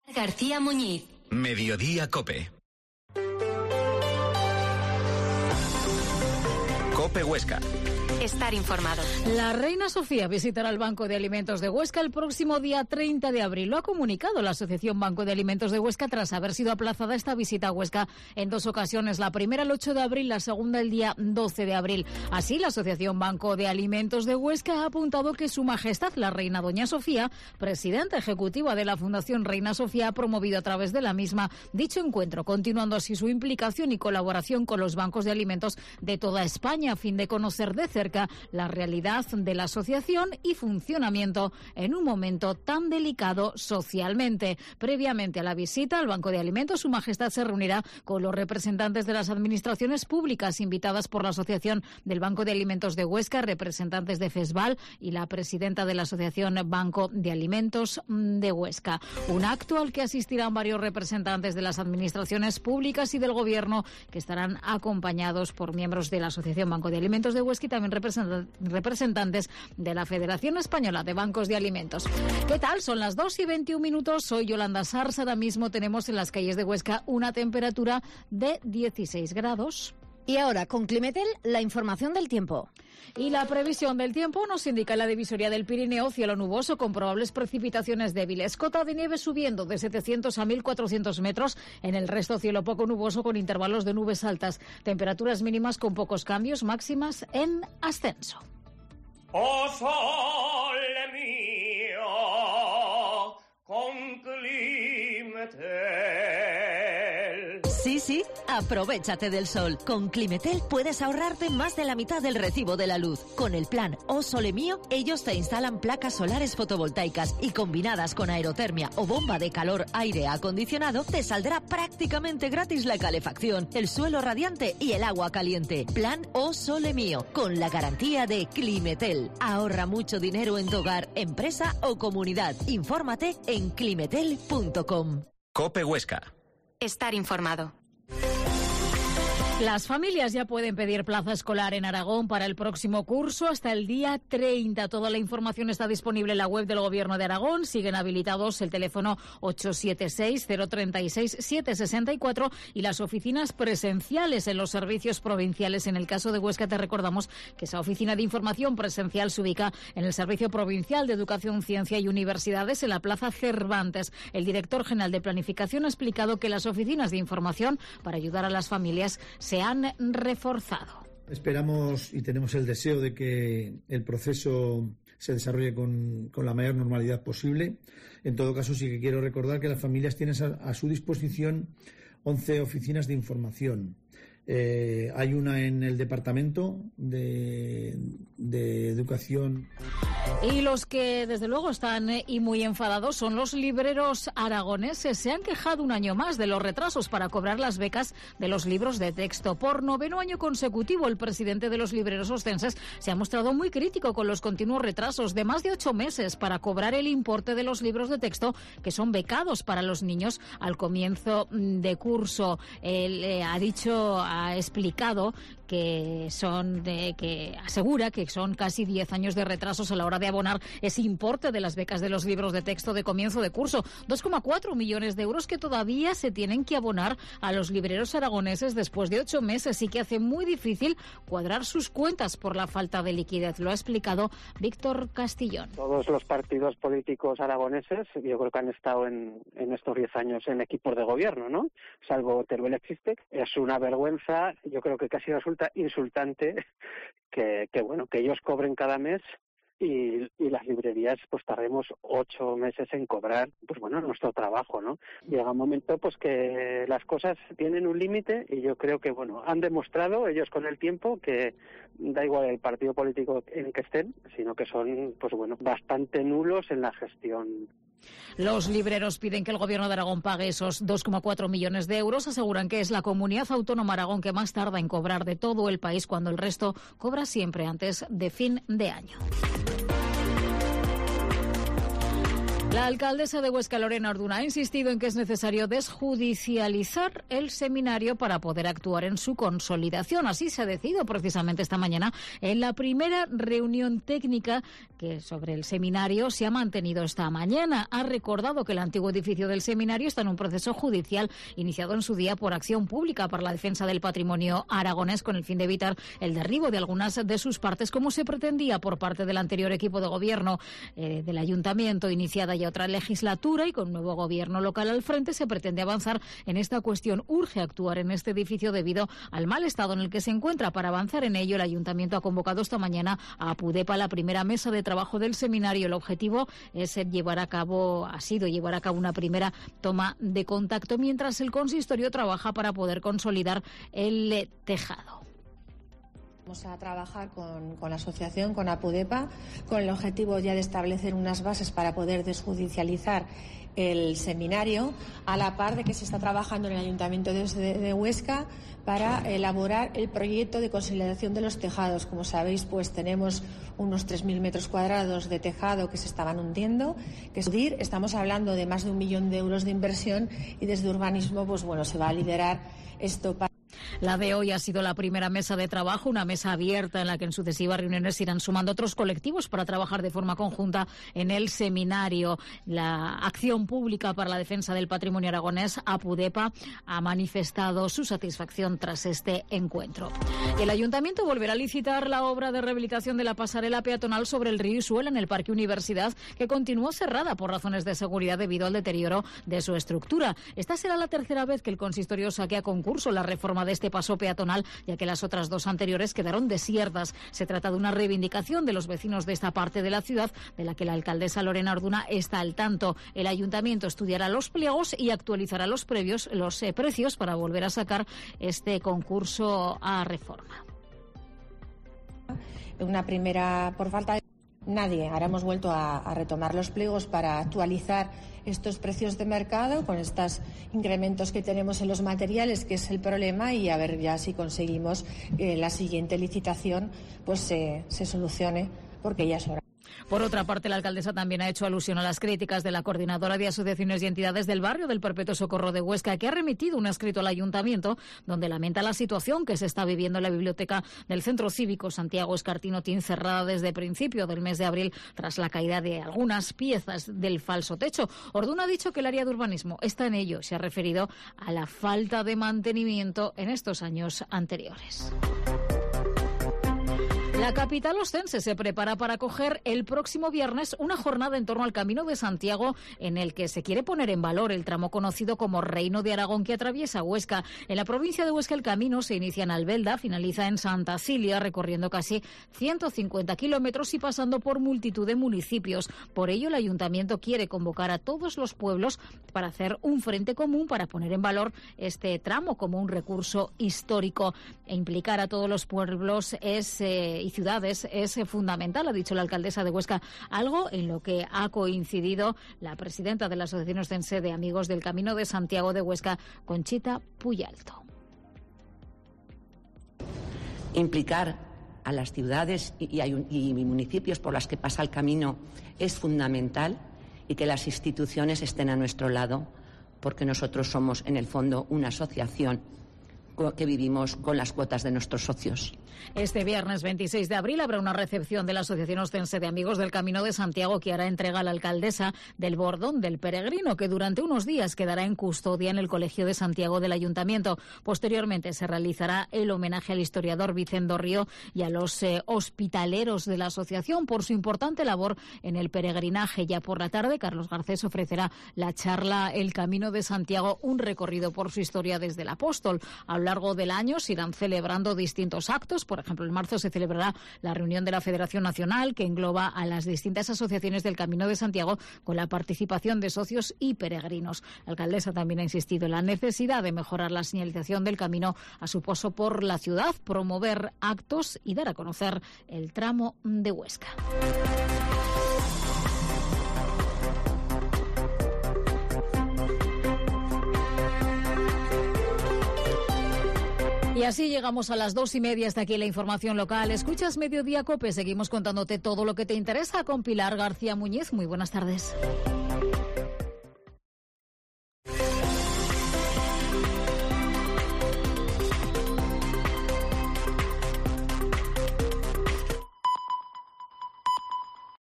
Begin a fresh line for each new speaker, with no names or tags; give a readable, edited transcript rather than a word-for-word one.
García Muñiz.
Mediodía Cope. Cope Huesca.
Estar informado.
La reina Sofía visitará el Banco de Alimentos de Huesca el próximo día 30 de abril. Lo ha comunicado la Asociación Banco de Alimentos de Huesca tras haber sido aplazada esta visita a Huesca en dos ocasiones. La primera el 8 de abril, la segunda el día 12 de abril. Así, la Asociación Banco de Alimentos de Huesca ha apuntado que Su Majestad la Reina Doña Sofía, presidenta ejecutiva de la Fundación Reina Sofía, ha promovido a través de la misma dicho encuentro, continuando así su implicación y colaboración con los bancos de alimentos de toda España a fin de conocer de cerca la realidad de la asociación y funcionamiento en un momento tan delicado socialmente. Previamente a la visita al Banco de Alimentos, Su Majestad se reunirá con los representantes de las administraciones públicas invitadas por la Asociación del Banco de Alimentos de Huesca, representantes de FESVAL y la presidenta de la Asociación Banco de Alimentos de Huesca. Un acto al que asistirán varios representantes de las administraciones públicas y del Gobierno, que estarán acompañados por miembros de la Asociación Banco de Alimentos de Huesca y también representantes de la Federación Española de Bancos de Alimentos. ¿Qué tal? Son las 2:21. Soy Yolanda Sars. Ahora mismo tenemos en las calles de Huesca una temperatura de 16 grados.
Y ahora, con Climetel, la información del tiempo.
Y la previsión del tiempo nos indica la divisoria del Pirineo, cielo nuboso con probables precipitaciones débiles. Cota de nieve subiendo de 700 a 1.400 metros. En el resto, cielo poco nuboso con intervalos de nubes altas. Temperaturas mínimas con pocos cambios, máximas en ascenso.
Oh, sole mío, con Climetel.
Sí, aprovéchate del sol. Con Climetel puedes ahorrarte más de la mitad del recibo de la luz. Con el plan O Sole Mío, ellos te instalan placas solares fotovoltaicas y combinadas con aerotermia o bomba de calor aire acondicionado, te saldrá prácticamente gratis la calefacción, el suelo radiante y el agua caliente. Plan O Sole Mío, con la garantía de Climetel. Ahorra mucho dinero en tu hogar, empresa o comunidad. Infórmate en climetel.com.
Cope Huesca.
Estar informado.
Las familias ya pueden pedir plaza escolar en Aragón para el próximo curso hasta el día 30. Toda la información está disponible en la web del Gobierno de Aragón. Siguen habilitados el teléfono 876-036-764 y las oficinas presenciales en los servicios provinciales. En el caso de Huesca, te recordamos que esa oficina de información presencial se ubica en el Servicio Provincial de Educación, Ciencia y Universidades en la Plaza Cervantes. El director general de Planificación ha explicado que las oficinas de información para ayudar a las familias se han reforzado.
Esperamos y tenemos el deseo de que el proceso se desarrolle con la mayor normalidad posible. En todo caso, sí que quiero recordar que las familias tienen a su disposición 11 oficinas de información. Hay una en el Departamento de Educación.
Y los que desde luego están y muy enfadados son los libreros aragoneses. Se han quejado un año más de los retrasos para cobrar las becas de los libros de texto. Por 9º año consecutivo, el presidente de los libreros ostenses se ha mostrado muy crítico con los continuos retrasos de más de 8 meses para cobrar el importe de los libros de texto que son becados para los niños al comienzo de curso. Él ha explicado que asegura que son casi 10 años de retrasos a la hora de abonar ese importe de las becas de los libros de texto de comienzo de curso. 2,4 millones de euros que todavía se tienen que abonar a los libreros aragoneses después de 8 meses y que hace muy difícil cuadrar sus cuentas por la falta de liquidez. Lo ha explicado Víctor Castillón.
Todos los partidos políticos aragoneses, yo creo que han estado en estos 10 años en equipos de gobierno, ¿no? Salvo Teruel existe. Es una vergüenza, yo creo que casi resulta insultante que ellos cobren cada mes y las librerías pues tardemos 8 meses en cobrar nuestro trabajo, ¿no? Llega un momento pues que las cosas tienen un límite y yo creo que han demostrado ellos con el tiempo que da igual el partido político en que estén, sino que son bastante nulos en la gestión.
Los libreros piden que el Gobierno de Aragón pague esos 2,4 millones de euros. Aseguran que es la comunidad autónoma Aragón que más tarda en cobrar de todo el país, cuando el resto cobra siempre antes de fin de año. La alcaldesa de Huesca, Lorena Orduna, ha insistido en que es necesario desjudicializar el seminario para poder actuar en su consolidación. Así se ha decidido precisamente esta mañana en la primera reunión técnica que sobre el seminario se ha mantenido esta mañana. Ha recordado que el antiguo edificio del seminario está en un proceso judicial iniciado en su día por Acción Pública para la Defensa del Patrimonio Aragonés con el fin de evitar el derribo de algunas de sus partes, como se pretendía por parte del anterior equipo de gobierno del ayuntamiento, iniciada ya otra legislatura, y con nuevo gobierno local al frente se pretende avanzar en esta cuestión. Urge actuar en este edificio debido al mal estado en el que se encuentra. Para avanzar en ello, el ayuntamiento ha convocado esta mañana a Apudepa, la primera mesa de trabajo del seminario. El objetivo es llevar a cabo una primera toma de contacto mientras el consistorio trabaja para poder consolidar el tejado.
Vamos a trabajar con la asociación, con Apudepa, con el objetivo ya de establecer unas bases para poder desjudicializar el seminario, a la par de que se está trabajando en el Ayuntamiento de Huesca para elaborar el proyecto de consolidación de los tejados. Como sabéis, pues tenemos unos 3.000 metros cuadrados de tejado que se estaban hundiendo, estamos hablando de más de 1 millón de euros de inversión, y desde urbanismo, pues bueno, se va a liderar esto para...
La de hoy ha sido la primera mesa de trabajo, una mesa abierta en la que en sucesivas reuniones irán sumando otros colectivos para trabajar de forma conjunta en el seminario. La Acción Pública para la Defensa del Patrimonio Aragonés, Apudepa, ha manifestado su satisfacción tras este encuentro. Y el Ayuntamiento volverá a licitar la obra de rehabilitación de la pasarela peatonal sobre el río Isuela en el Parque Universidad, que continuó cerrada por razones de seguridad debido al deterioro de su estructura. Esta será la tercera vez que el consistorio saque a concurso la reforma de este paso peatonal, ya que las otras dos anteriores quedaron desiertas. Se trata de una reivindicación de los vecinos de esta parte de la ciudad, de la que la alcaldesa Lorena Orduna está al tanto. El ayuntamiento estudiará los pliegos y actualizará los precios para volver a sacar este concurso a reforma.
Una primera, por falta de nadie, ahora hemos vuelto a retomar los pliegos para actualizar estos precios de mercado con estos incrementos que tenemos en los materiales, que es el problema, y a ver ya si conseguimos que la siguiente licitación pues se solucione, porque ya es hora.
Por otra parte, la alcaldesa también ha hecho alusión a las críticas de la Coordinadora de Asociaciones y Entidades del Barrio del Perpetuo Socorro de Huesca, que ha remitido un escrito al Ayuntamiento donde lamenta la situación que se está viviendo en la biblioteca del Centro Cívico Santiago Escartino-Tin, cerrada desde principio del mes de abril tras la caída de algunas piezas del falso techo. Orduna ha dicho que el área de urbanismo está en ello. Se ha referido a la falta de mantenimiento en estos años anteriores. La capital ostense se prepara para acoger el próximo viernes una jornada en torno al Camino de Santiago, en el que se quiere poner en valor el tramo conocido como Reino de Aragón, que atraviesa Huesca. En la provincia de Huesca el camino se inicia en Albelda, finaliza en Santa Cilia, recorriendo casi 150 kilómetros y pasando por multitud de municipios. Por ello, el ayuntamiento quiere convocar a todos los pueblos para hacer un frente común para poner en valor este tramo como un recurso histórico, e implicar a todos los pueblos y ciudades es fundamental, ha dicho la alcaldesa de Huesca, algo en lo que ha coincidido la presidenta de la Asociación Ostense de Amigos del Camino de Santiago de Huesca, Conchita Puyalto.
Implicar a las ciudades y municipios por las que pasa el camino es fundamental, y que las instituciones estén a nuestro lado, porque nosotros somos, en el fondo, una asociación que vivimos con las cuotas de nuestros socios.
Este viernes 26 de abril habrá una recepción de la Asociación Ostense de Amigos del Camino de Santiago, que hará entrega a la alcaldesa del bordón del peregrino, que durante unos días quedará en custodia en el Colegio de Santiago del Ayuntamiento. Posteriormente se realizará el homenaje al historiador Vicendo Río y a los hospitaleros de la asociación por su importante labor en el peregrinaje. Ya por la tarde, Carlos Garcés ofrecerá la charla El Camino de Santiago, un recorrido por su historia desde el apóstol. A lo largo del año se irán celebrando distintos actos. Por ejemplo, en marzo se celebrará la reunión de la Federación Nacional, que engloba a las distintas asociaciones del Camino de Santiago, con la participación de socios y peregrinos. La alcaldesa también ha insistido en la necesidad de mejorar la señalización del camino a su paso por la ciudad, promover actos y dar a conocer el tramo de Huesca. Y así llegamos a las 2:30. Hasta aquí la información local. Escuchas Mediodía COPE. Seguimos contándote todo lo que te interesa con Pilar García Muñiz. Muy buenas tardes.